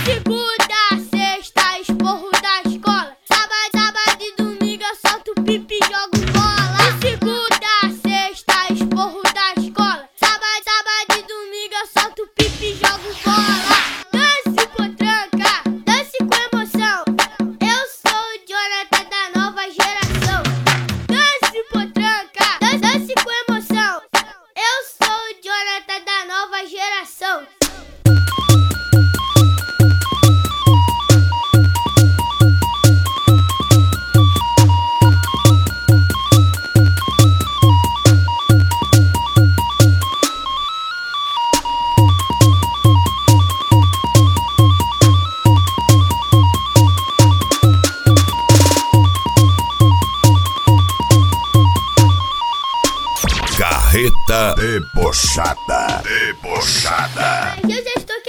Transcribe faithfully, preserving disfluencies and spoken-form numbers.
segunda a sexta, esporro da escola. Sábado, sábado e domingo eu solto pipi e jogo bola. De segunda a sexta, esporro da escola. Sábado, sábado e domingo eu solto pipi e jogo bola. Dance potranca, dance com emoção. Eu sou o Jonathan da nova geração. Dance potranca, dance, dance com emoção. Eu sou o Jonathan da nova geração. Carreta debochada, debochada. Eu já estou